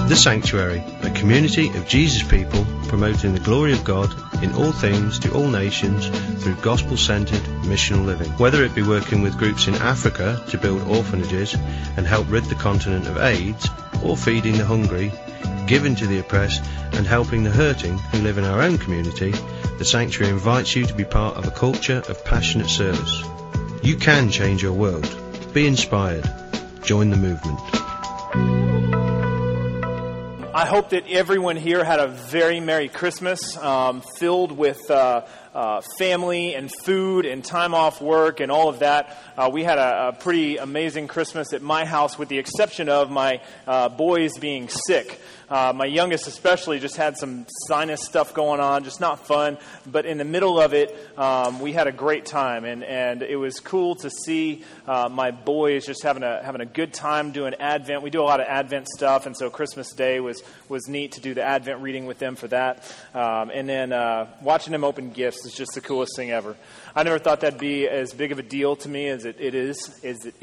The Sanctuary, a community of Jesus people promoting the glory of God in all things to all nations through gospel-centered missional living. Whether it be working with groups in Africa to build orphanages and help rid the continent of AIDS, or feeding the hungry, giving to the oppressed and helping the hurting who live in our own community, the Sanctuary invites you to be part of a culture of passionate service. You can change your world. Be inspired. Join the movement. I hope that everyone here had a very Merry Christmas, filled with family and food and time off work and all of that. We had a pretty amazing Christmas at my house, with the exception of my boys being sick. My youngest especially just had some sinus stuff going on, just not fun. But in the middle of it, we had a great time, and it was cool to see my boys just having a good time doing Advent. We do a lot of Advent stuff, and so Christmas Day was neat to do the Advent reading with them for that. And then watching them open gifts is just the coolest thing ever. I never thought that'd be as big of a deal to me as it is.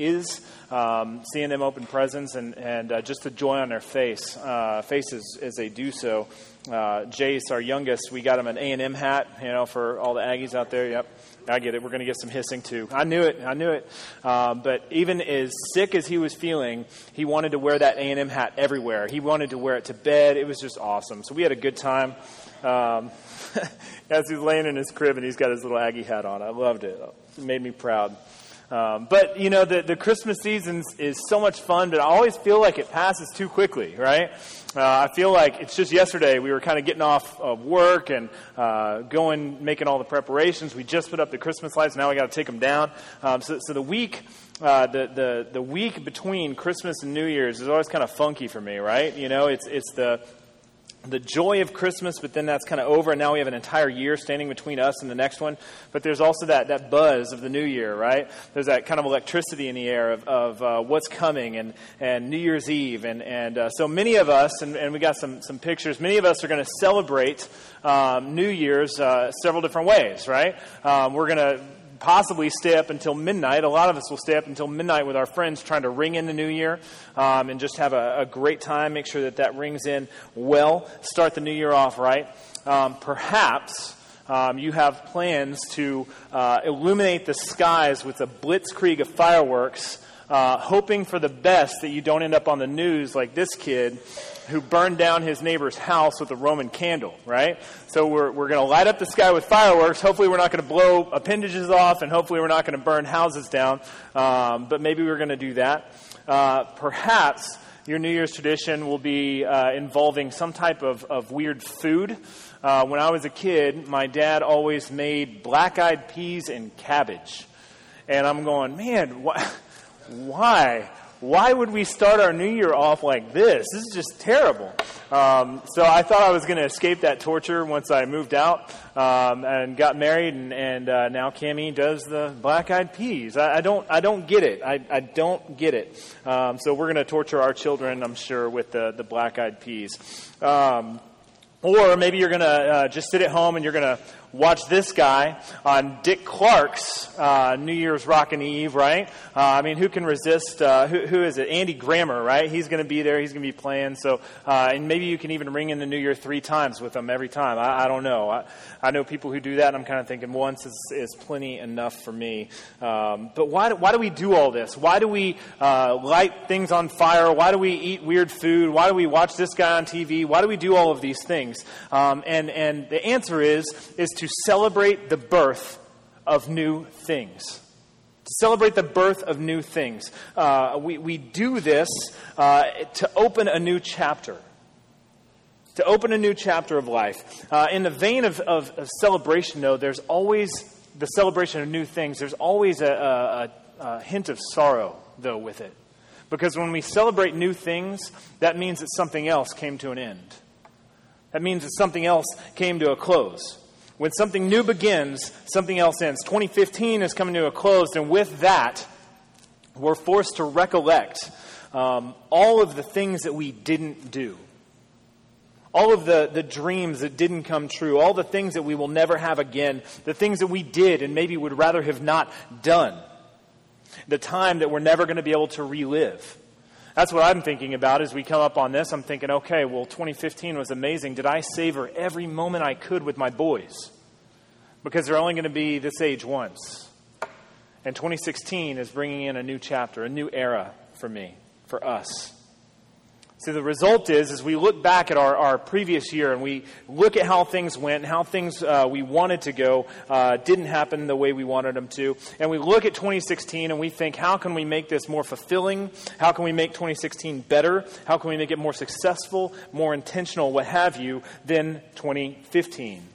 Seeing them open presents and just the joy on their faces as they do so. Jace, our youngest, we got him an A&M hat, for all the Aggies out there. Yep, I get it. We're going to get some hissing too. I knew it. But even as sick as he was feeling, he wanted to wear that A&M hat everywhere. He wanted to wear it to bed. It was just awesome. So we had a good time. As he's laying in his crib and he's got his little Aggie hat on. I loved it. It made me proud. But, the Christmas season is so much fun, but I always feel like it passes too quickly, right? I feel like it's just yesterday we were kind of getting off of work and making all the preparations. We just put up the Christmas lights. Now we got to take them down. So the week... the week between Christmas and New Year's is always kind of funky for me, right? It's the joy of Christmas, but then that's kind of over, and now we have an entire year standing between us and the next one. But there's also that buzz of the new year, right? There's that kind of electricity in the air of what's coming and New Year's Eve. And so many of us, and we got some pictures, many of us are going to celebrate New Year's several different ways, right? We're going to possibly stay up until midnight. A lot of us will stay up until midnight with our friends trying to ring in the new year and just have a great time. Make sure that rings in well. Start the new year off right. Perhaps you have plans to illuminate the skies with a blitzkrieg of fireworks, hoping for the best that you don't end up on the news like this kid who burned down his neighbor's house with a Roman candle, right? So we're going to light up the sky with fireworks. Hopefully we're not going to blow appendages off, and hopefully we're not going to burn houses down. But maybe we're going to do that. Perhaps your New Year's tradition will be involving some type of weird food. When I was a kid, my dad always made black-eyed peas and cabbage. And I'm going, man, why? Why would we start our new year off like this? This is just terrible. So I thought I was going to escape that torture once I moved out and got married, and now Cammie does the black-eyed peas. I don't get it. I don't get it. So we're going to torture our children, I'm sure, with the black-eyed peas. Or maybe you're going to just sit at home and you're going to watch this guy on Dick Clark's New Year's Rockin' Eve, right? Who can resist? Who is it? Andy Grammer, right? He's going to be there. He's going to be playing. So, and maybe you can even ring in the New Year 3 times with him every time. I don't know. I know people who do that, and I'm kind of thinking once is plenty enough for me. But why do we do all this? Why do we light things on fire? Why do we eat weird food? Why do we watch this guy on TV? Why do we do all of these things? And the answer is to celebrate the birth of new things. To celebrate the birth of new things. We do this to open a new chapter. To open a new chapter of life. In the vein of celebration, though, there's always the celebration of new things. There's always a hint of sorrow, though, with it. Because when we celebrate new things, that means that something else came to an end. That means that something else came to a close. When something new begins, something else ends. 2015 is coming to a close, and with that, we're forced to recollect all of the things that we didn't do. All of the dreams that didn't come true. All the things that we will never have again. The things that we did and maybe would rather have not done. The time that we're never going to be able to relive. That's what I'm thinking about as we come up on this. I'm thinking, okay, well, 2015 was amazing. Did I savor every moment I could with my boys? Because they're only going to be this age once. And 2016 is bringing in a new chapter, a new era for me, for us. So the result is we look back at our previous year and we look at how things went, how things we wanted to go didn't happen the way we wanted them to. And we look at 2016 and we think, how can we make this more fulfilling? How can we make 2016 better? How can we make it more successful, more intentional, what have you, than 2015?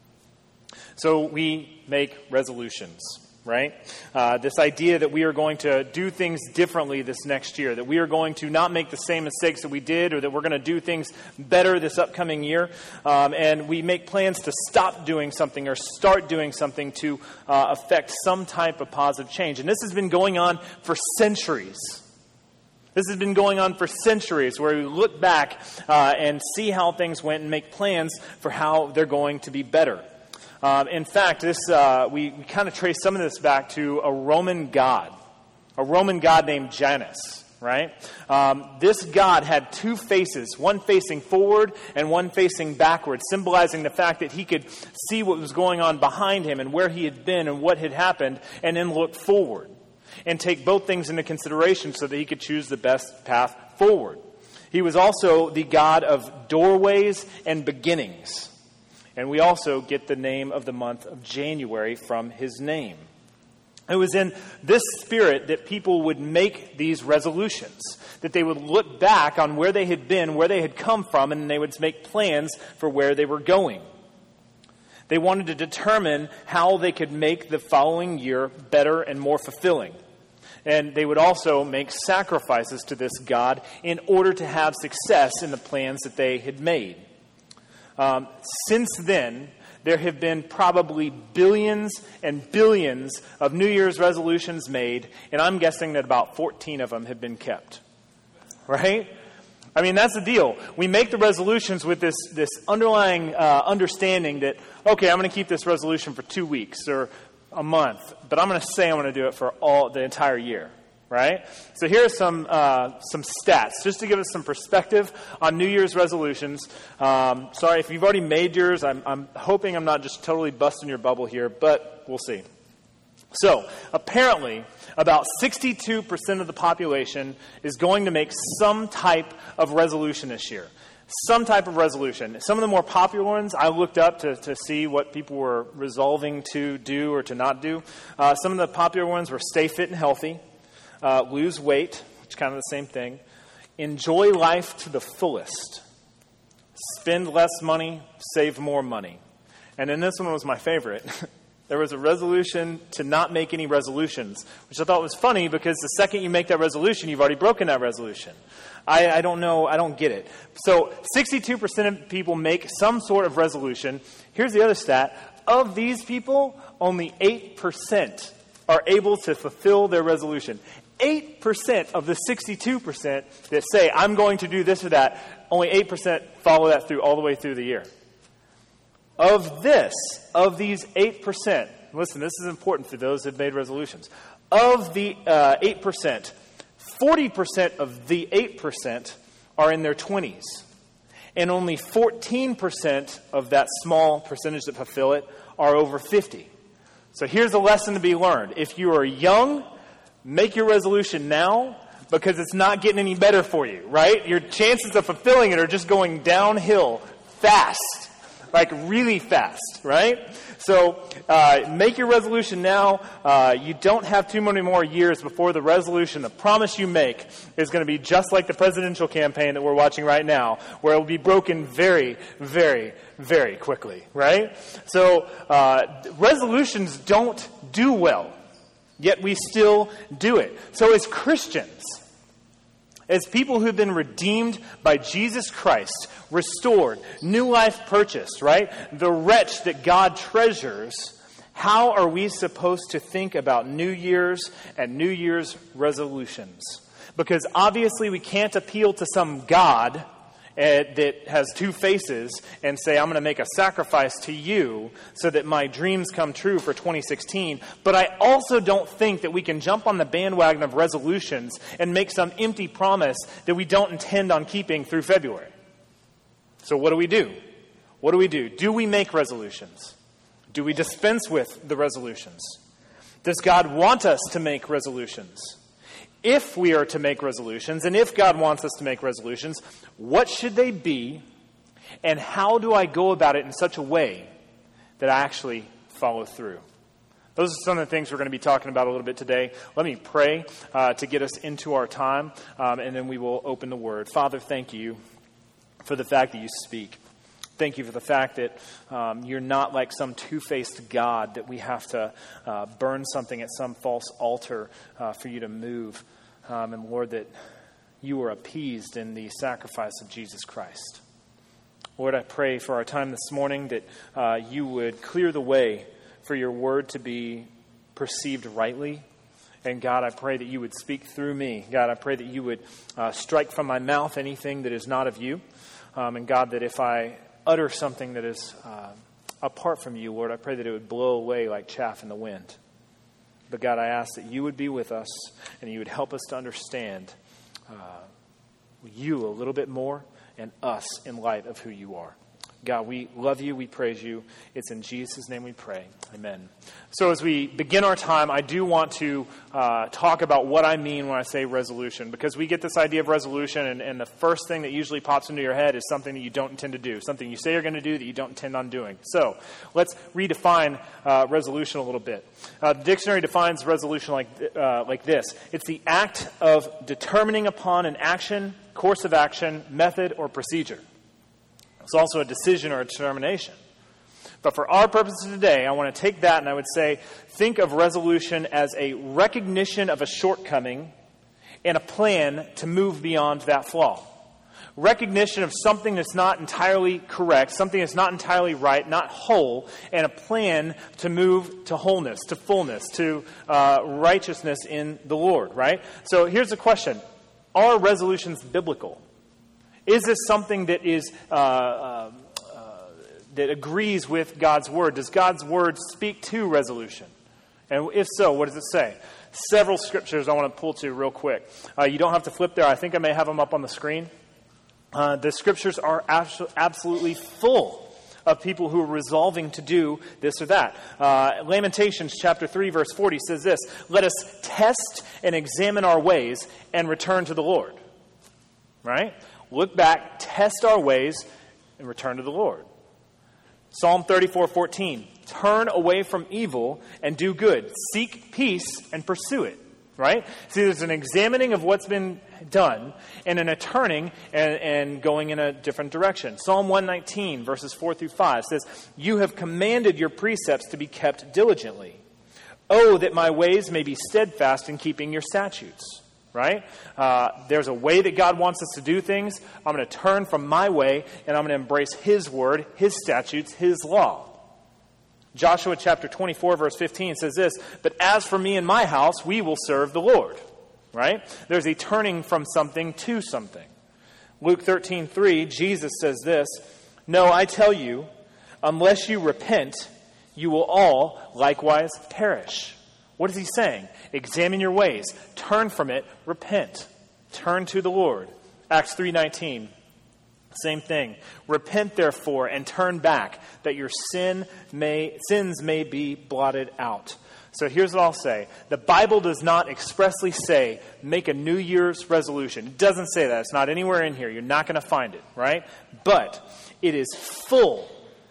So we make resolutions. Right? This idea that we are going to do things differently this next year, that we are going to not make the same mistakes that we did, or that we're going to do things better this upcoming year. And we make plans to stop doing something or start doing something to affect some type of positive change. And this has been going on for centuries. This has been going on for centuries, where we look back and see how things went and make plans for how they're going to be better. In fact, we kind of trace some of this back to a Roman god named Janus, right? This god had two faces, one facing forward and one facing backward, symbolizing the fact that he could see what was going on behind him and where he had been and what had happened, and then look forward and take both things into consideration so that he could choose the best path forward. He was also the god of doorways and beginnings. And we also get the name of the month of January from his name. It was in this spirit that people would make these resolutions, that they would look back on where they had been, where they had come from, and they would make plans for where they were going. They wanted to determine how they could make the following year better and more fulfilling. And they would also make sacrifices to this God in order to have success in the plans that they had made. Since then, there have been probably billions and billions of New Year's resolutions made, and I'm guessing that about 14 of them have been kept. Right? I mean, that's the deal. We make the resolutions with this underlying understanding that, okay, I'm going to keep this resolution for 2 weeks or a month, but I'm going to say I'm going to do it for the entire year. Right? So here are some stats, just to give us some perspective on New Year's resolutions. Sorry, if you've already made yours, I'm hoping I'm not just totally busting your bubble here, but we'll see. So, apparently, about 62% of the population is going to make some type of resolution this year. Some type of resolution. Some of the more popular ones I looked up to see what people were resolving to do or to not do. Some of the popular ones were stay fit and healthy. Lose weight, which is kind of the same thing. Enjoy life to the fullest. Spend less money, save more money. And then this one was my favorite. There was a resolution to not make any resolutions, which I thought was funny because the second you make that resolution, you've already broken that resolution. I don't know. I don't get it. So 62% of people make some sort of resolution. Here's the other stat. Of these people, only 8% are able to fulfill their resolution. 8% of the 62% that say, I'm going to do this or that, only 8% follow that through all the way through the year. Of these 8%, listen, this is important for those that have made resolutions. Of the 8%, 40% of the 8% are in their 20s. And only 14% of that small percentage that fulfill it are over 50. So here's a lesson to be learned. If you are young, make your resolution now, because it's not getting any better for you, right? Your chances of fulfilling it are just going downhill fast, like really fast, right? So make your resolution now. You don't have too many more years before the resolution, the promise you make, is going to be just like the presidential campaign that we're watching right now, where it will be broken very, very, very quickly, right? So resolutions don't do well. Yet we still do it. So as Christians, as people who've been redeemed by Jesus Christ, restored, new life purchased, right? The wretch that God treasures, how are we supposed to think about New Year's and New Year's resolutions? Because obviously we can't appeal to some God that has two faces and say, I'm going to make a sacrifice to you so that my dreams come true for 2016. But I also don't think that we can jump on the bandwagon of resolutions and make some empty promise that we don't intend on keeping through February. So what do we do? What do we do? Do we make resolutions? Do we dispense with the resolutions? Does God want us to make resolutions? If we are to make resolutions, and if God wants us to make resolutions, what should they be, and how do I go about it in such a way that I actually follow through? Those are some of the things we're going to be talking about a little bit today. Let me pray to get us into our time, and then we will open the Word. Father, thank you for the fact that you speak. Thank you for the fact that you're not like some two-faced God that we have to burn something at some false altar for you to move. And Lord, that you were appeased in the sacrifice of Jesus Christ. Lord, I pray for our time this morning that you would clear the way for your word to be perceived rightly. And God, I pray that you would speak through me. God, I pray that you would strike from my mouth anything that is not of you. And God, that if I utter something that is apart from you, Lord, I pray that it would blow away like chaff in the wind. But God, I ask that you would be with us and you would help us to understand you a little bit more and us in light of who you are. God, we love you. We praise you. It's in Jesus' name we pray. Amen. So as we begin our time, I do want to talk about what I mean when I say resolution, because we get this idea of resolution, and the first thing that usually pops into your head is something that you don't intend to do, something you say you're going to do that you don't intend on doing. So let's redefine resolution a little bit. The dictionary defines resolution like this. It's the act of determining upon an action, course of action, method, or procedure. It's also a decision or a determination. But for our purposes today, I want to take that and I would say, think of resolution as a recognition of a shortcoming and a plan to move beyond that flaw. Recognition of something that's not entirely correct, something that's not entirely right, not whole, and a plan to move to wholeness, to fullness, to righteousness in the Lord, right? So here's the question. Are resolutions biblical? Is this something that is that agrees with God's Word? Does God's Word speak to resolution? And if so, what does it say? Several scriptures I want to pull to real quick. You don't have to flip there. I think I may have them up on the screen. The scriptures are absolutely full of people who are resolving to do this or that. Lamentations chapter 3, verse 40 says this, "Let us test and examine our ways and return to the Lord." Right? Look back, test our ways, and return to the Lord. Psalm 34:14, "Turn away from evil and do good. Seek peace and pursue it." Right? See, there's an examining of what's been done and a turning and going in a different direction. Psalm 119, verses 4 through 5 says, "You have commanded your precepts to be kept diligently. Oh, that my ways may be steadfast in keeping your statutes." Right? There's a way that God wants us to do things. I'm going to turn from my way, and I'm going to embrace His word, His statutes, His law. Joshua chapter 24, verse 15 says this, "But as for me and my house, we will serve the Lord." Right? There's a turning from something to something. Luke 13:3, Jesus says this, "No, I tell you, unless you repent, you will all likewise perish." What is he saying? Examine your ways. Turn from it. Repent. Turn to the Lord. Acts 3:19. Same thing. "Repent therefore and turn back, that your sins may be blotted out." So here's what I'll say. The Bible does not expressly say, make a New Year's resolution. It doesn't say that. It's not anywhere in here. You're not going to find it, right? But it is full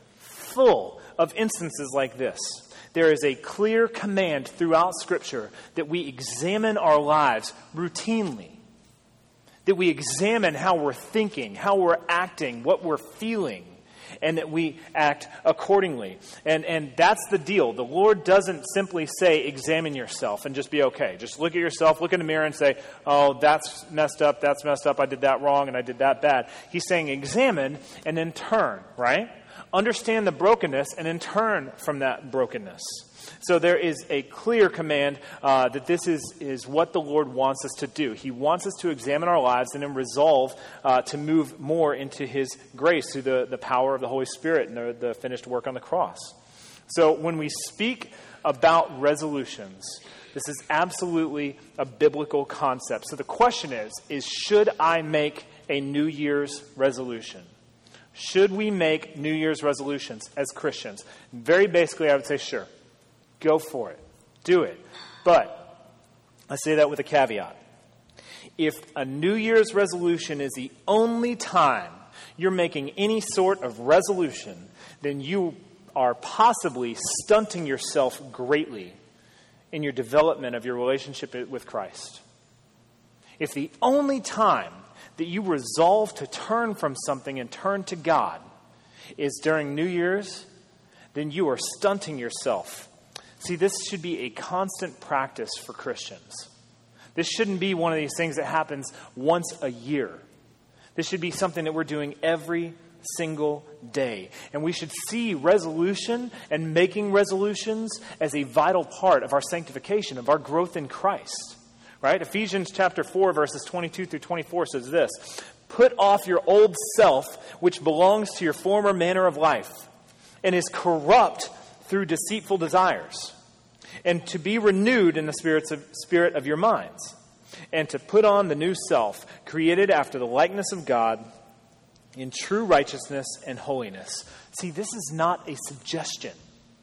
of instances like this. There is a clear command throughout Scripture that we examine our lives routinely, that we examine how we're thinking, how we're acting, what we're feeling, and that we act accordingly. And that's the deal. The Lord doesn't simply say, examine yourself and just be okay. Just look at yourself, look in the mirror and say, oh, that's messed up, I did that wrong, and I did that bad. He's saying examine and then turn, right? Understand the brokenness and then turn from that brokenness. So there is a clear command that this is what the Lord wants us to do. He wants us to examine our lives and then resolve to move more into His grace through the power of the Holy Spirit and the finished work on the cross. So when we speak about resolutions, this is absolutely a biblical concept. So the question is should I make a New Year's resolution? Should we make New Year's resolutions as Christians? Very basically, I would say sure. Go for it. Do it. But I say that with a caveat. If a New Year's resolution is the only time you're making any sort of resolution, then you are possibly stunting yourself greatly in your development of your relationship with Christ. If the only time that you resolve to turn from something and turn to God is during New Year's, then you are stunting yourself. See, this should be a constant practice for Christians. This shouldn't be one of these things that happens once a year. This should be something that we're doing every single day. And we should see resolution and making resolutions as a vital part of our sanctification, of our growth in Christ. Right? Ephesians chapter 4, verses 22 through 24 says this: "Put off your old self, which belongs to your former manner of life, and is corrupt through deceitful desires, and to be renewed in the spirit of your minds, and to put on the new self, created after the likeness of God, in true righteousness and holiness." See, this is not a suggestion.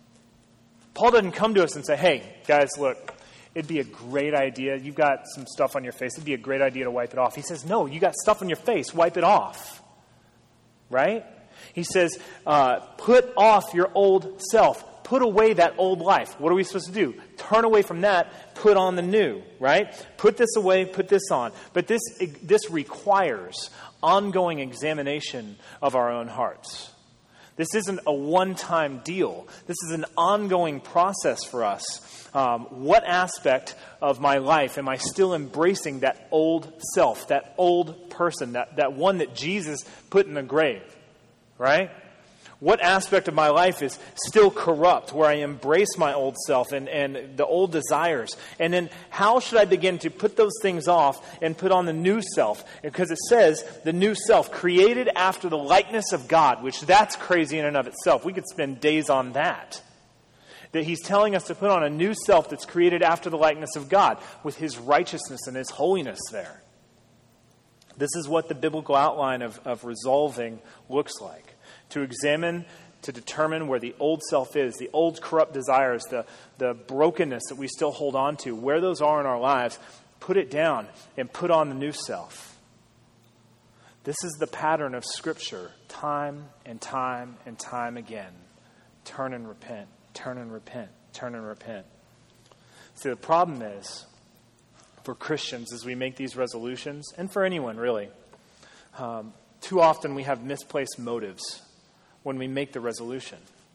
Paul doesn't come to us and say, "Hey, guys, look, it'd be a great idea. You've got some stuff on your face. It'd be a great idea to wipe it off." He says, no, you got stuff on your face. Wipe it off. Right? He says, put off your old self. Put away that old life. What are we supposed to do? Turn away from that. Put on the new. Right? Put this away. Put this on. But this requires ongoing examination of our own hearts. This isn't a one-time deal. This is an ongoing process for us. What aspect of my life am I still embracing that old self, that old person, that one that Jesus put in the grave, right? What aspect of my life is still corrupt, where I embrace my old self and the old desires? And then how should I begin to put those things off and put on the new self? Because it says the new self, created after the likeness of God, which that's crazy in and of itself. We could spend days on that. That He's telling us to put on a new self that's created after the likeness of God, with His righteousness and His holiness there. This is what the biblical outline of resolving looks like. To examine, to determine where the old self is, the old corrupt desires, the brokenness that we still hold on to, where those are in our lives, put it down and put on the new self. This is the pattern of Scripture, time and time and time again. Turn and repent, turn and repent, turn and repent. See, the problem is, for Christians, as we make these resolutions, and for anyone really, too often we have misplaced motives when we make the resolution.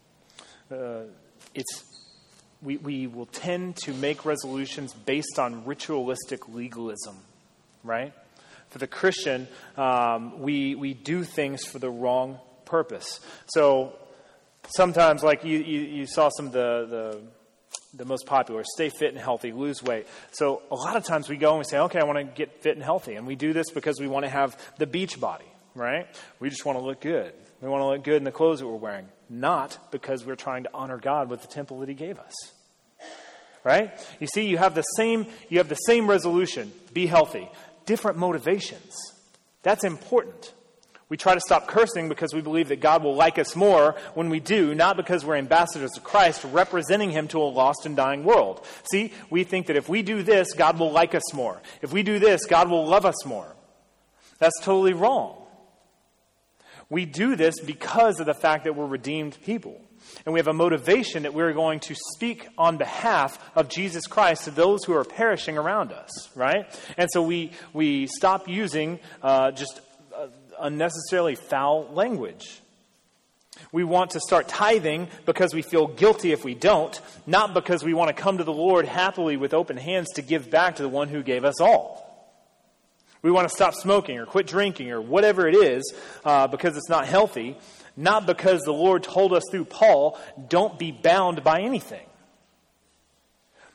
We will tend to make resolutions based on ritualistic legalism, right? For the Christian, we do things for the wrong purpose. So sometimes, like you saw some of the most popular, stay fit and healthy, lose weight. So a lot of times we go and we say, okay, I want to get fit and healthy. And we do this because we want to have the beach body, right? We just want to look good. We want to look good in the clothes that we're wearing. Not because we're trying to honor God with the temple that He gave us. Right? You see, you have the same resolution, be healthy. Different motivations. That's important. We try to stop cursing because we believe that God will like us more when we do, not because we're ambassadors of Christ representing Him to a lost and dying world. See, we think that if we do this, God will like us more. If we do this, God will love us more. That's totally wrong. We do this because of the fact that we're redeemed people. And we have a motivation that we're going to speak on behalf of Jesus Christ to those who are perishing around us, right? And so we stop using just unnecessarily foul language. We want to start tithing because we feel guilty if we don't, not because we want to come to the Lord happily with open hands to give back to the one who gave us all. We want to stop smoking or quit drinking or whatever it is because it's not healthy, not because the Lord told us through Paul, don't be bound by anything.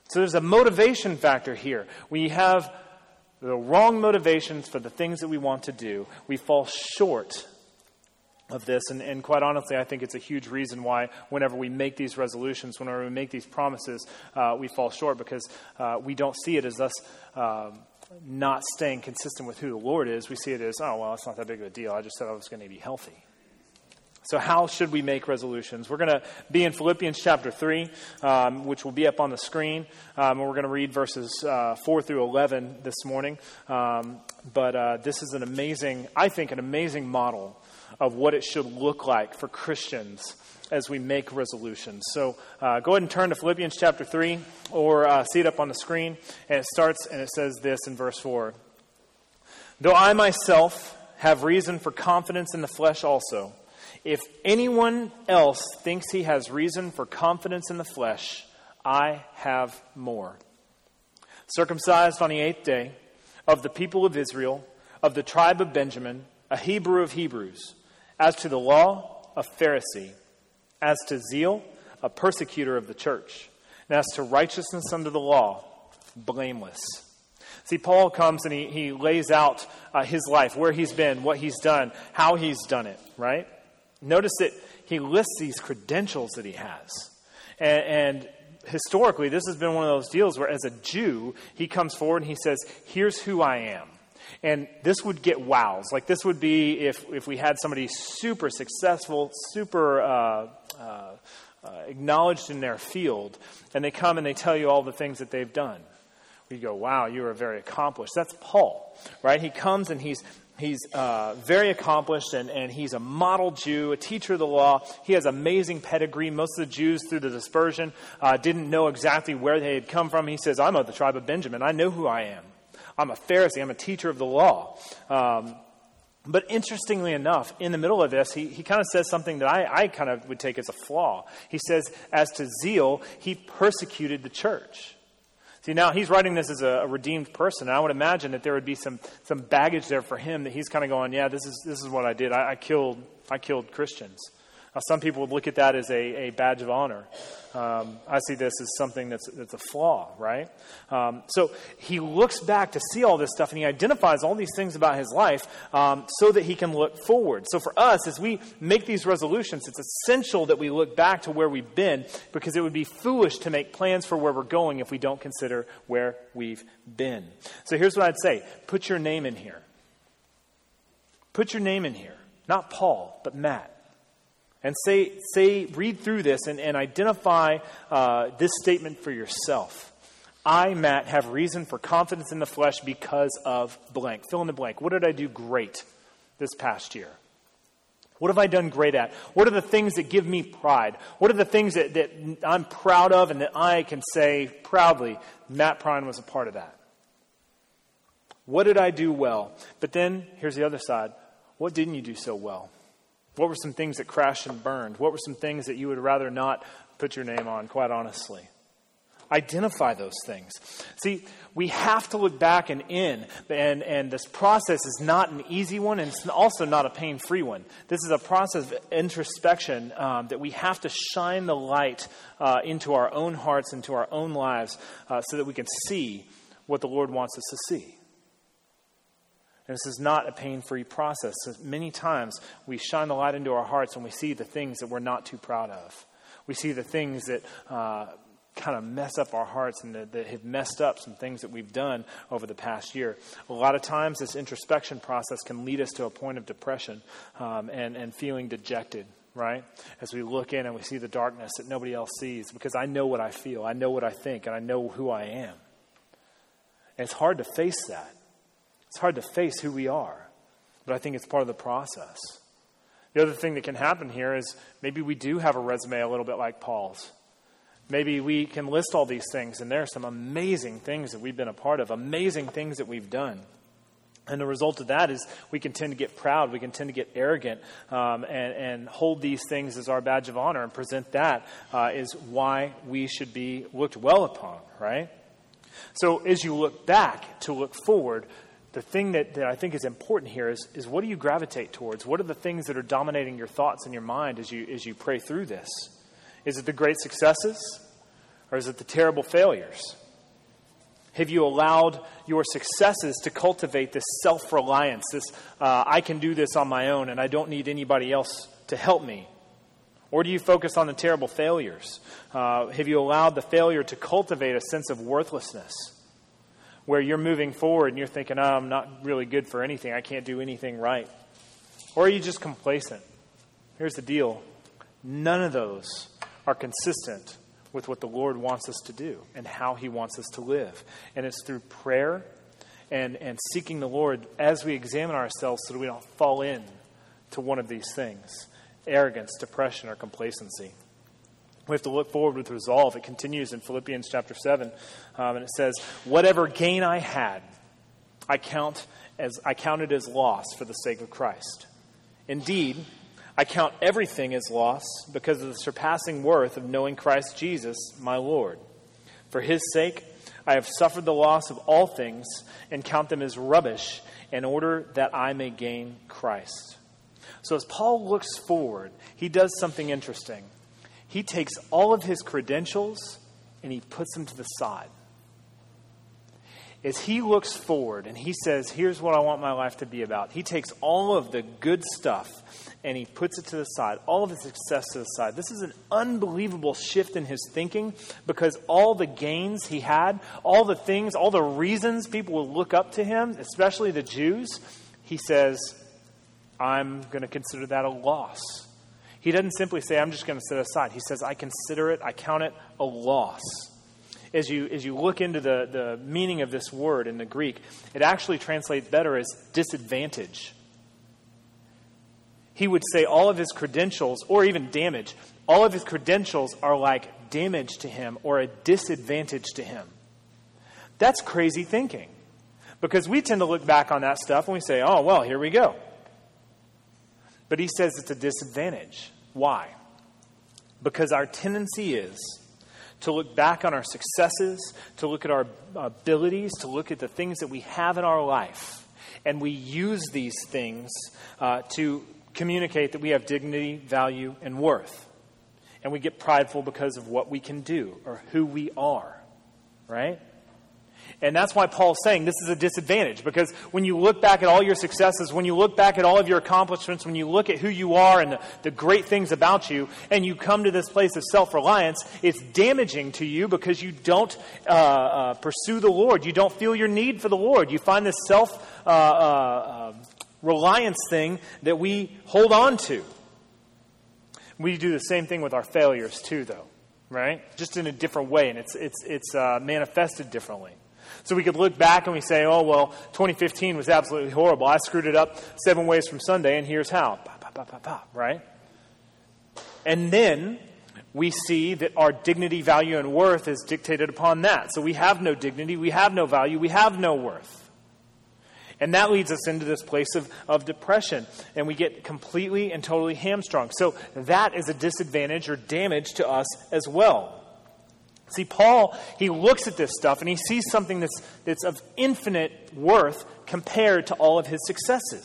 So there's a motivation factor here. We have the wrong motivations for the things that we want to do. We fall short of this. And quite honestly, I think it's a huge reason why whenever we make these resolutions, whenever we make these promises, we fall short because we don't see it as us not staying consistent with who the Lord is. We see it as, oh, well, it's not that big of a deal. I just said I was going to be healthy. So how should we make resolutions? We're going to be in Philippians chapter 3, which will be up on the screen. And we're going to read verses 4 through 11 this morning. But this is an amazing model of what it should look like for Christians as we make resolutions. So go ahead and turn to Philippians chapter 3 or see it up on the screen. And it starts and it says this in verse 4. Though I myself have reason for confidence in the flesh also, if anyone else thinks he has reason for confidence in the flesh, I have more. Circumcised on the 8th day, of the people of Israel, of the tribe of Benjamin, a Hebrew of Hebrews, as to the law, a Pharisee, as to zeal, a persecutor of the church, and as to righteousness under the law, blameless. See, Paul comes and he lays out his life, where he's been, what he's done, how he's done it, right? Notice that he lists these credentials that he has. And historically, this has been one of those deals where as a Jew, he comes forward and he says, here's who I am. And this would get wows. Like this would be if we had somebody super successful, super acknowledged in their field, and they come and they tell you all the things that they've done. We go, wow, you are very accomplished. That's Paul, right? He comes and he's very accomplished, and he's a model Jew, a teacher of the law. He has amazing pedigree. Most of the Jews through the dispersion didn't know exactly where they had come from. He says, I'm of the tribe of Benjamin. I know who I am. I'm a Pharisee. I'm a teacher of the law. But interestingly enough, in the middle of this, he kind of says something that I kind of would take as a flaw. He says, as to zeal, he persecuted the church. See, now he's writing this as a redeemed person. And I would imagine that there would be some baggage there for him that he's kind of going, yeah, this is what I did. I killed Christians. Now, some people would look at that as a badge of honor. I see this as something that's a flaw, right? So he looks back to see all this stuff, and he identifies all these things about his life so that he can look forward. So for us, as we make these resolutions, it's essential that we look back to where we've been, because it would be foolish to make plans for where we're going if we don't consider where we've been. So here's what I'd say. Put your name in here. Put your name in here. Not Paul, but Matt. And read through this and identify this statement for yourself. I, Matt, have reason for confidence in the flesh because of blank. Fill in the blank. What did I do great this past year? What have I done great at? What are the things that give me pride? What are the things that I'm proud of and that I can say proudly, Matt Prine was a part of that? What did I do well? But then, here's the other side. What didn't you do so well? What were some things that crashed and burned? What were some things that you would rather not put your name on, quite honestly? Identify those things. See, we have to look back and in, and this process is not an easy one, and it's also not a pain-free one. This is a process of introspection that we have to shine the light into our own hearts, into our own lives, so that we can see what the Lord wants us to see. And this is not a pain-free process. So many times we shine the light into our hearts and we see the things that we're not too proud of. We see the things that kind of mess up our hearts and that have messed up some things that we've done over the past year. A lot of times this introspection process can lead us to a point of depression and feeling dejected, right? As we look in and we see the darkness that nobody else sees, because I know what I feel, I know what I think, and I know who I am. And it's hard to face that. It's hard to face who we are, but I think it's part of the process. The other thing that can happen here is maybe we do have a resume a little bit like Paul's. Maybe we can list all these things, and there are some amazing things that we've been a part of, amazing things that we've done. And the result of that is we can tend to get proud, we can tend to get arrogant, and hold these things as our badge of honor and present that as why we should be looked well upon, right? So as you look back to look forward, the thing that I think is important here is what do you gravitate towards? What are the things that are dominating your thoughts and your mind as you pray through this? Is it the great successes? Or is it the terrible failures? Have you allowed your successes to cultivate this self-reliance, this I can do this on my own and I don't need anybody else to help me? Or do you focus on the terrible failures? Have you allowed the failure to cultivate a sense of worthlessness where you're moving forward and you're thinking, I'm not really good for anything. I can't do anything right. Or are you just complacent? Here's the deal. None of those are consistent with what the Lord wants us to do and how he wants us to live. And it's through prayer and seeking the Lord as we examine ourselves so that we don't fall in to one of these things. Arrogance, depression, or complacency. We have to look forward with resolve. It continues in Philippians chapter 7, and it says, whatever gain I had, I counted as loss for the sake of Christ. Indeed, I count everything as loss because of the surpassing worth of knowing Christ Jesus, my Lord. For his sake, I have suffered the loss of all things and count them as rubbish in order that I may gain Christ. So as Paul looks forward, he does something interesting. He takes all of his credentials and he puts them to the side. As he looks forward and he says, here's what I want my life to be about, he takes all of the good stuff and he puts it to the side, all of his success to the side. This is an unbelievable shift in his thinking because all the gains he had, all the things, all the reasons people will look up to him, especially the Jews, he says, I'm going to consider that a loss. He doesn't simply say, I'm just going to set it aside. He says, I consider it, I count it a loss. As you look into the meaning of this word in the Greek, it actually translates better as disadvantage. He would say all of his credentials, or even damage, all of his credentials are like damage to him or a disadvantage to him. That's crazy thinking. Because we tend to look back on that stuff and we say, oh, well, here we go. But he says it's a disadvantage. Why? Because our tendency is to look back on our successes, to look at our abilities, to look at the things that we have in our life. And we use these things to communicate that we have dignity, value, and worth. And we get prideful because of what we can do or who we are. Right? And that's why Paul's saying this is a disadvantage. Because when you look back at all your successes, when you look back at all of your accomplishments, when you look at who you are and the great things about you, and you come to this place of self-reliance, it's damaging to you because you don't pursue the Lord. You don't feel your need for the Lord. You find this self-reliance thing that we hold on to. We do the same thing with our failures too, though. Right? Just in a different way, and it's manifested differently. So we could look back and we say, oh, well, 2015 was absolutely horrible. I screwed it up 7 ways from Sunday, and here's how. Right? And then we see that our dignity, value, and worth is dictated upon that. So we have no dignity, we have no value, we have no worth. And that leads us into this place of depression. And we get completely and totally hamstrung. So that is a disadvantage or damage to us as well. See, Paul, he looks at this stuff and he sees something that's of infinite worth compared to all of his successes.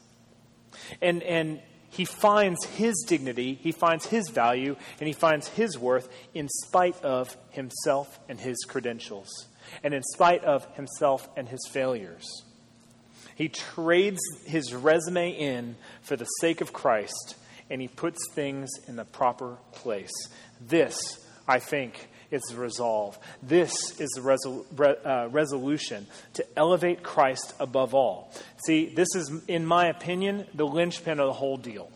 And he finds his dignity, he finds his value, and he finds his worth in spite of himself and his credentials. And in spite of himself and his failures. He trades his resume in for the sake of Christ, and he puts things in the proper place. This, I think, is the resolve. This is the resolution to elevate Christ above all. See, this is, in my opinion, the linchpin of the whole deal.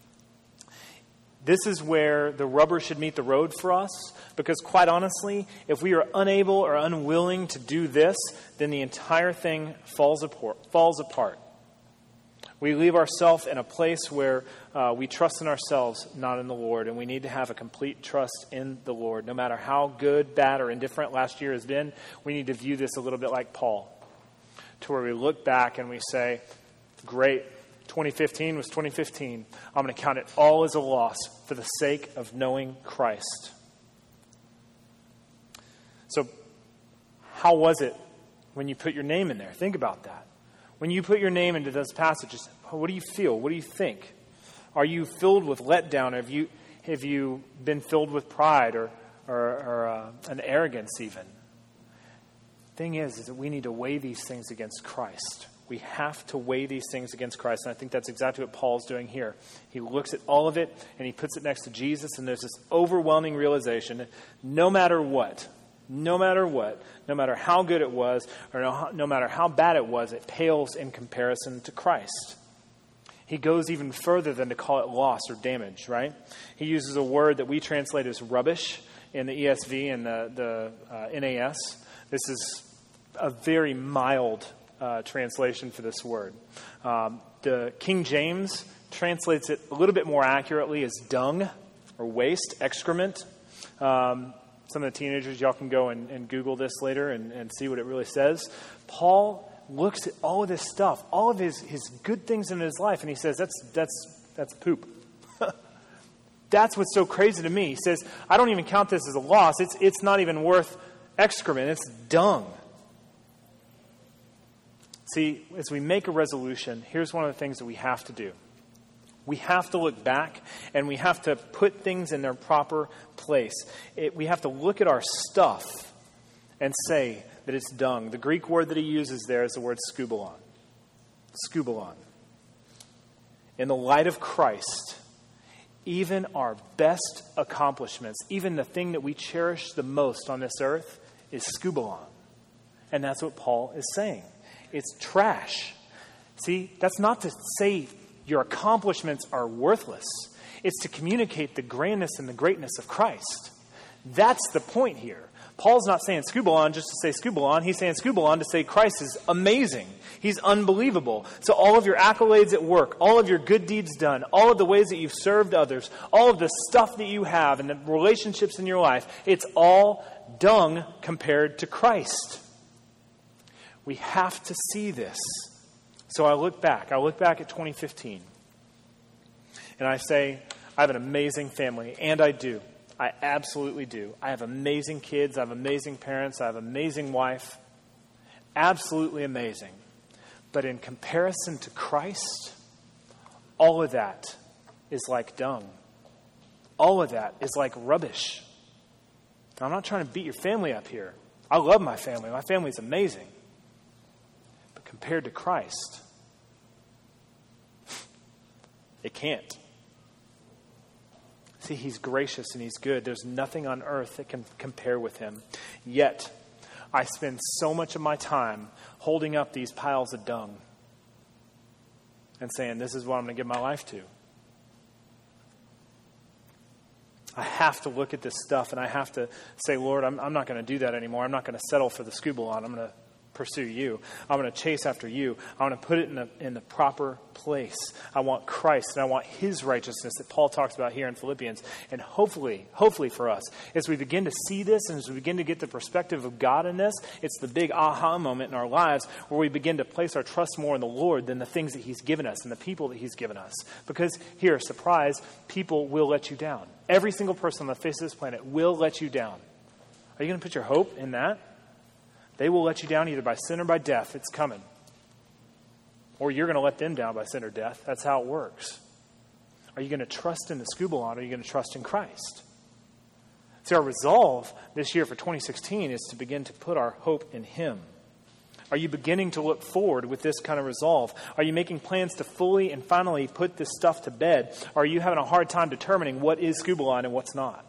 This is where the rubber should meet the road for us, because quite honestly, if we are unable or unwilling to do this, then the entire thing falls apart. We leave ourselves in a place where we trust in ourselves, not in the Lord, and we need to have a complete trust in the Lord. No matter how good, bad, or indifferent last year has been, we need to view this a little bit like Paul, to where we look back and we say, great, 2015 was 2015. I'm going to count it all as a loss for the sake of knowing Christ. So, how was it when you put your name in there? Think about that. When you put your name into those passages, what do you feel? What do you think? Are you filled with letdown? Have you been filled with pride? Or or an arrogance even. Thing is that we need to weigh these things against Christ. We have to weigh these things against Christ. And I think that's exactly what Paul's doing here. He looks at all of it and he puts it next to Jesus. And there's this overwhelming realization that no matter how good it was, or no matter how bad it was, it pales in comparison to Christ. He goes even further than to call it loss or damage, right? He uses a word that we translate as rubbish in the ESV and the NAS. This is a very mild translation for this word. The King James translates it a little bit more accurately as dung or waste, excrement. Some of the teenagers, y'all can go and Google this later and see what it really says. Paul looks at all of this stuff, all of his good things in his life, and he says, that's poop. That's what's so crazy to me. He says, I don't even count this as a loss. It's not even worth excrement. It's dung. See, as we make a resolution, here's one of the things that we have to do. We have to look back, and we have to put things in their proper place. We have to look at our stuff and say that it's dung. The Greek word that he uses there is the word skubalon. Skubalon. In the light of Christ, even our best accomplishments, even the thing that we cherish the most on this earth, is skubalon. And that's what Paul is saying. It's trash. See, that's not to say your accomplishments are worthless. It's to communicate the grandness and the greatness of Christ. That's the point here. Paul's not saying skubalon just to say skubalon. He's saying skubalon to say Christ is amazing. He's unbelievable. So all of your accolades at work, all of your good deeds done, all of the ways that you've served others, all of the stuff that you have and the relationships in your life, it's all dung compared to Christ. We have to see this. So I look back at 2015, and I say, I have an amazing family, and I do. I absolutely do. I have amazing kids, I have amazing parents, I have an amazing wife. Absolutely amazing. But in comparison to Christ, all of that is like dung. All of that is like rubbish. Now, I'm not trying to beat your family up here. I love my family. My family's amazing. But compared to Christ, it can't. See, he's gracious and he's good. There's nothing on earth that can compare with him. Yet, I spend so much of my time holding up these piles of dung and saying, this is what I'm going to give my life to. I have to look at this stuff and I have to say, Lord, I'm not going to do that anymore. I'm not going to settle for the skubalon. I'm going to pursue you. I'm going to chase after you. I want to put it in the proper place. I want Christ and I want his righteousness that Paul talks about here in Philippians. And hopefully for us, as we begin to see this and as we begin to get the perspective of God in this, it's the big aha moment in our lives where we begin to place our trust more in the Lord than the things that he's given us and the people that he's given us. Because here, surprise, people will let you down. Every single person on the face of this planet will let you down. Are you going to put your hope in that? They will let you down either by sin or by death. It's coming. Or you're going to let them down by sin or death. That's how it works. Are you going to trust in the skubalon or are you going to trust in Christ? See, our resolve this year for 2016 is to begin to put our hope in him. Are you beginning to look forward with this kind of resolve? Are you making plans to fully and finally put this stuff to bed? Or are you having a hard time determining what is skubalon and what's not?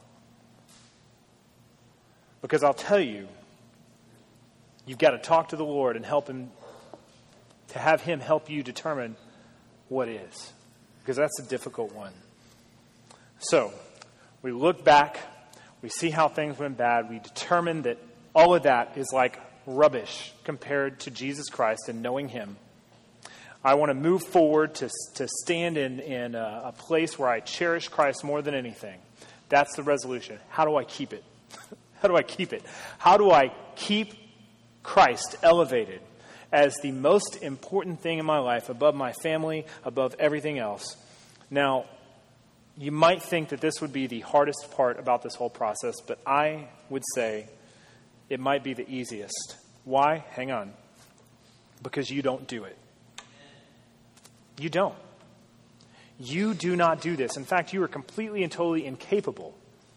Because I'll tell you, you've got to talk to the Lord and help him, to have him help you determine what is. Because that's a difficult one. So, we look back, we see how things went bad, we determine that all of that is like rubbish compared to Jesus Christ and knowing him. I want to move forward to stand in a place where I cherish Christ more than anything. That's the resolution. How do I keep it? How do I keep it? How do I keep Christ elevated as the most important thing in my life, above my family, above everything else? Now, you might think that this would be the hardest part about this whole process, but I would say it might be the easiest. Why? Hang on. Because you don't do it. You don't. You do not do this. In fact, you are completely and totally incapable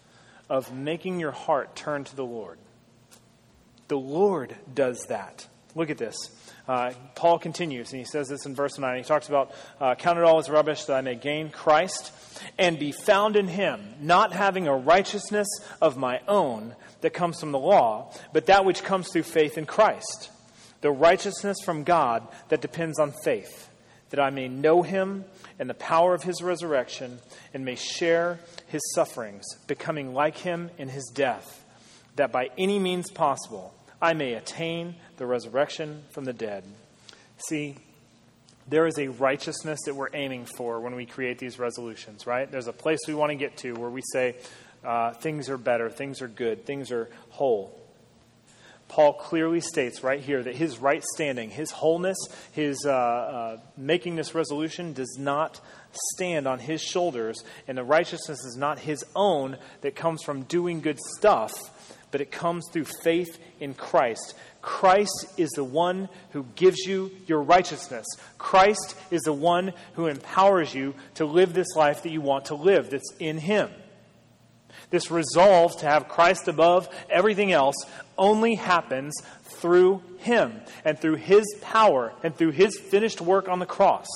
of making your heart turn to the Lord. The Lord does that. Look at this. Paul continues, and he says this in verse 9. He talks about, count it all as rubbish that I may gain Christ and be found in him, not having a righteousness of my own that comes from the law, but that which comes through faith in Christ, the righteousness from God that depends on faith, that I may know him and the power of his resurrection and may share his sufferings, becoming like him in his death, that by any means possible I may attain the resurrection from the dead. See, there is a righteousness that we're aiming for when we create these resolutions, right? There's a place we want to get to where we say things are better, things are good, things are whole. Paul clearly states right here that his right standing, his wholeness, his making this resolution does not stand on his shoulders, and the righteousness is not his own that comes from doing good stuff, but it comes through faith in Christ. Christ is the one who gives you your righteousness. Christ is the one who empowers you to live this life that you want to live, that's in him. This resolve to have Christ above everything else only happens through him and through his power and through his finished work on the cross.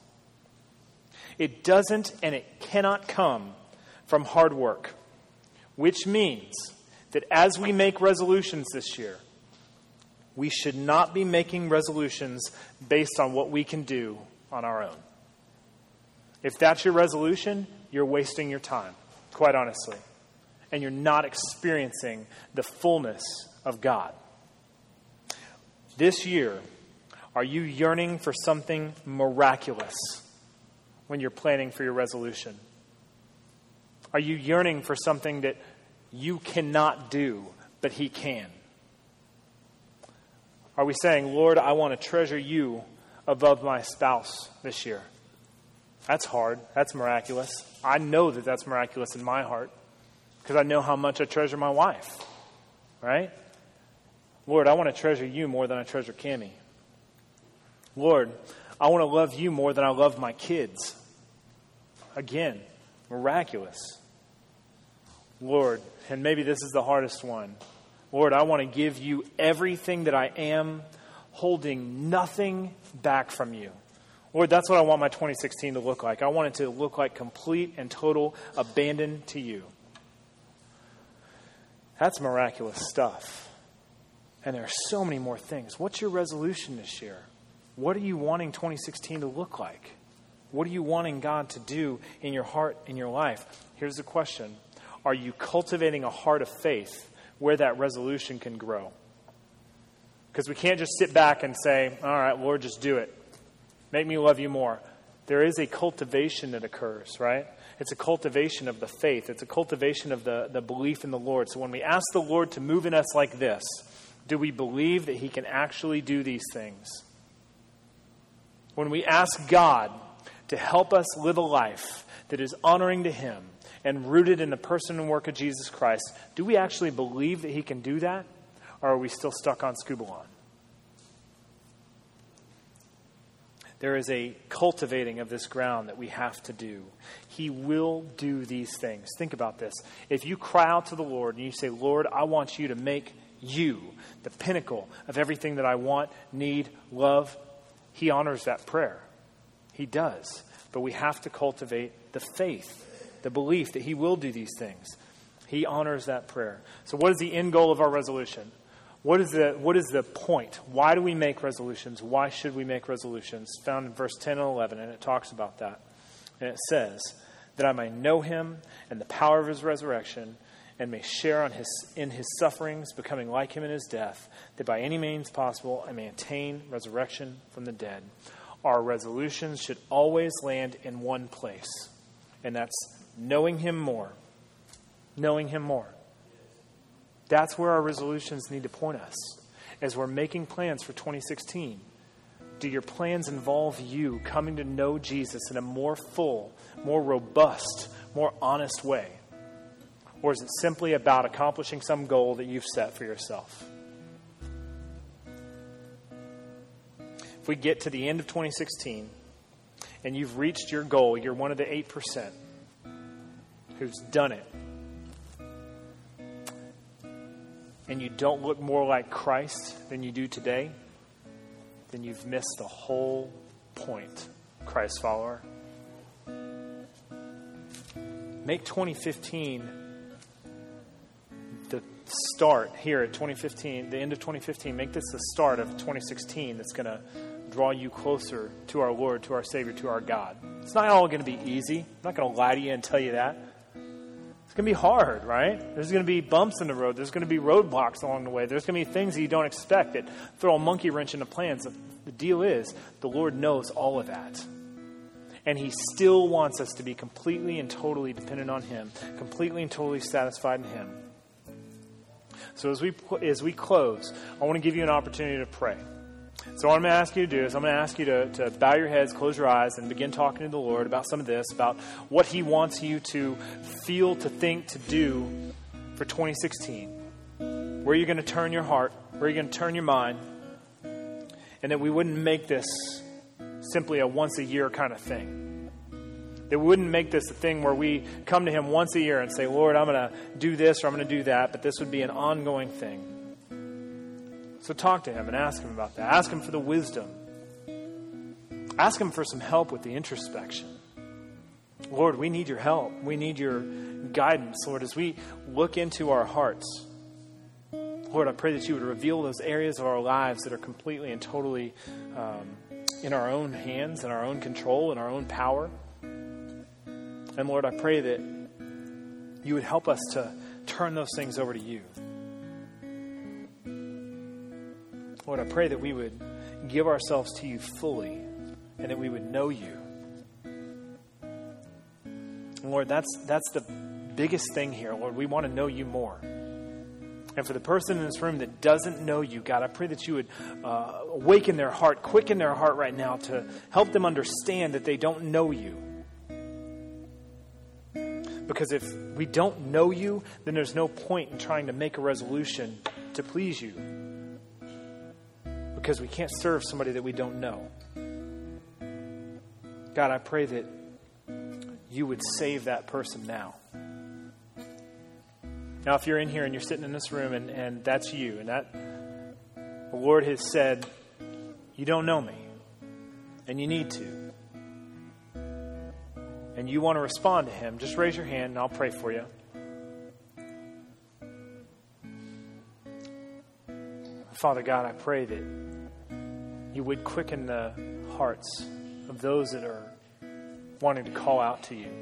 It doesn't and it cannot come from hard work, which means that as we make resolutions this year, we should not be making resolutions based on what we can do on our own. If that's your resolution, you're wasting your time, quite honestly. And you're not experiencing the fullness of God. This year, are you yearning for something miraculous when you're planning for your resolution? Are you yearning for something that you cannot do, but he can? Are we saying, Lord, I want to treasure you above my spouse this year? That's hard. That's miraculous. I know that that's miraculous in my heart because I know how much I treasure my wife, right? Lord, I want to treasure you more than I treasure Cammie. Lord, I want to love you more than I love my kids. Again, miraculous. Lord, and maybe this is the hardest one. Lord, I want to give you everything that I am, holding nothing back from you. Lord, that's what I want my 2016 to look like. I want it to look like complete and total abandon to you. That's miraculous stuff. And there are so many more things. What's your resolution this year? What are you wanting 2016 to look like? What are you wanting God to do in your heart, in your life? Here's the question. Are you cultivating a heart of faith where that resolution can grow? Because we can't just sit back and say, all right, Lord, just do it. Make me love you more. There is a cultivation that occurs, right? It's a cultivation of the faith. It's a cultivation of the belief in the Lord. So when we ask the Lord to move in us like this, do we believe that he can actually do these things? When we ask God to help us live a life that is honoring to him and rooted in the person and work of Jesus Christ, do we actually believe that he can do that? Or are we still stuck on scuba lawn? There is a cultivating of this ground that we have to do. He will do these things. Think about this. If you cry out to the Lord and you say, Lord, I want you to make you the pinnacle of everything that I want, need, love, he honors that prayer. He does. But we have to cultivate the faith, the belief that he will do these things. He honors that prayer. So what is the end goal of our resolution? What is the point? Why do we make resolutions? Why should we make resolutions? Found in verse 10 and 11, and it talks about that. And it says, that I may know him and the power of his resurrection, and may share in his sufferings, becoming like him in his death, that by any means possible I may attain resurrection from the dead. Our resolutions should always land in one place, and that's knowing him more. Knowing him more. That's where our resolutions need to point us as we're making plans for 2016. Do your plans involve you coming to know Jesus in a more full, more robust, more honest way? Or is it simply about accomplishing some goal that you've set for yourself? If we get to the end of 2016 and you've reached your goal, you're one of the 8% who's done it. and you don't look more like Christ than you do today, then you've missed the whole point, Christ follower. Make 2015 the start here at 2015, the end of 2015. Make this the start of 2016 that's going to draw you closer to our Lord, to our Savior, to our God. It's not all going to be easy. I'm not going to lie to you and tell you that. It's going to be hard, right? There's going to be bumps in the road. There's going to be roadblocks along the way. There's going to be things that you don't expect that throw a monkey wrench into plans. The deal is, the Lord knows all of that. And He still wants us to be completely and totally dependent on Him, completely and totally satisfied in Him. So as we close, I want to give you an opportunity to pray. So what I'm going to ask you to do is I'm going to ask you to bow your heads, close your eyes, and begin talking to the Lord about some of this, about what He wants you to feel, to think, to do for 2016. Where you're going to turn your heart, where you're going to turn your mind, and that we wouldn't make this simply a once-a-year kind of thing. That we wouldn't make this a thing where we come to Him once a year and say, Lord, I'm going to do this or I'm going to do that, but this would be an ongoing thing. So talk to Him and ask Him about that. Ask Him for the wisdom. Ask Him for some help with the introspection. Lord, we need your help. We need your guidance, Lord, as we look into our hearts. Lord, I pray that you would reveal those areas of our lives that are completely and totally in our own hands, in our own control, in our own power. And Lord, I pray that you would help us to turn those things over to you. Lord, I pray that we would give ourselves to you fully and that we would know you. And Lord, that's the biggest thing here. Lord, we want to know you more. And for the person in this room that doesn't know you, God, I pray that you would awaken their heart, quicken their heart right now to help them understand that they don't know you. Because if we don't know you, then there's no point in trying to make a resolution to please you. Because we can't serve somebody that we don't know. God, I pray that you would save that person now. Now, if you're in here and you're sitting in this room and that's you, and that the Lord has said, you don't know me, and you need to, and you want to respond to Him, just raise your hand and I'll pray for you. Father God, I pray that you would quicken the hearts of those that are wanting to call out to you,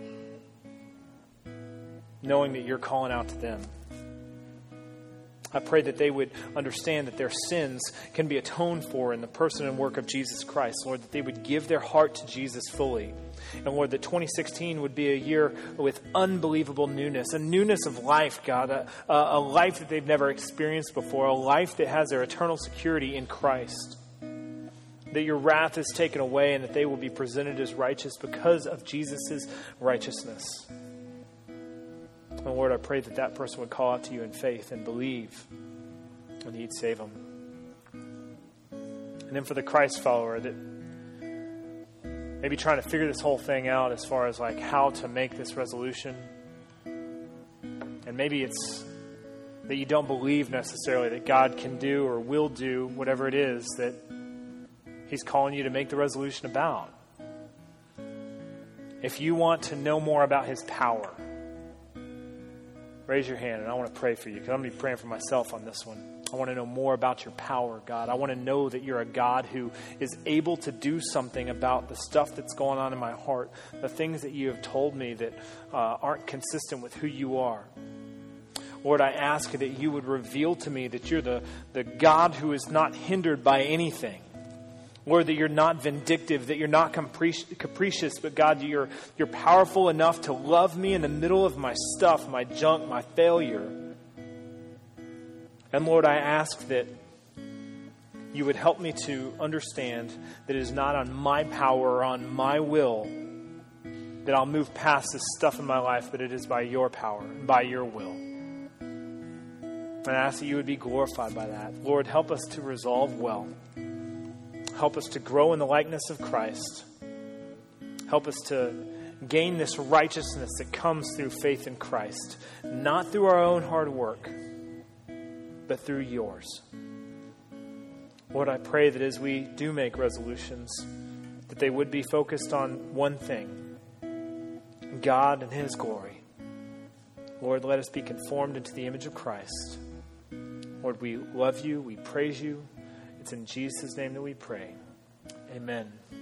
knowing that you're calling out to them. I pray that they would understand that their sins can be atoned for in the person and work of Jesus Christ. Lord, that they would give their heart to Jesus fully. And Lord, that 2016 would be a year with unbelievable newness, a newness of life, God, a life that they've never experienced before, a life that has their eternal security in Christ. That your wrath is taken away and that they will be presented as righteous because of Jesus' righteousness. And Lord, I pray that that person would call out to you in faith and believe, and you'd save them. And then for the Christ follower that maybe trying to figure this whole thing out as far as like how to make this resolution. And maybe it's that you don't believe necessarily that God can do or will do whatever it is that He's calling you to make the resolution about. If you want to know more about His power, raise your hand and I want to pray for you because I'm going to be praying for myself on this one. I want to know more about your power, God. I want to know that you're a God who is able to do something about the stuff that's going on in my heart, the things that you have told me that aren't consistent with who you are. Lord, I ask that you would reveal to me that you're the God who is not hindered by anything. Lord, that you're not vindictive, that you're not capricious, but God, you're powerful enough to love me in the middle of my stuff, my junk, my failure. And Lord, I ask that you would help me to understand that it is not on my power or on my will that I'll move past this stuff in my life, but it is by your power and by your will. And I ask that you would be glorified by that. Lord, help us to resolve well. Help us to grow in the likeness of Christ. Help us to gain this righteousness that comes through faith in Christ, not through our own hard work, but through yours. Lord, I pray that as we do make resolutions, that they would be focused on one thing, God and His glory. Lord, let us be conformed into the image of Christ. Lord, we love you. We praise you. It's in Jesus' name that we pray. Amen.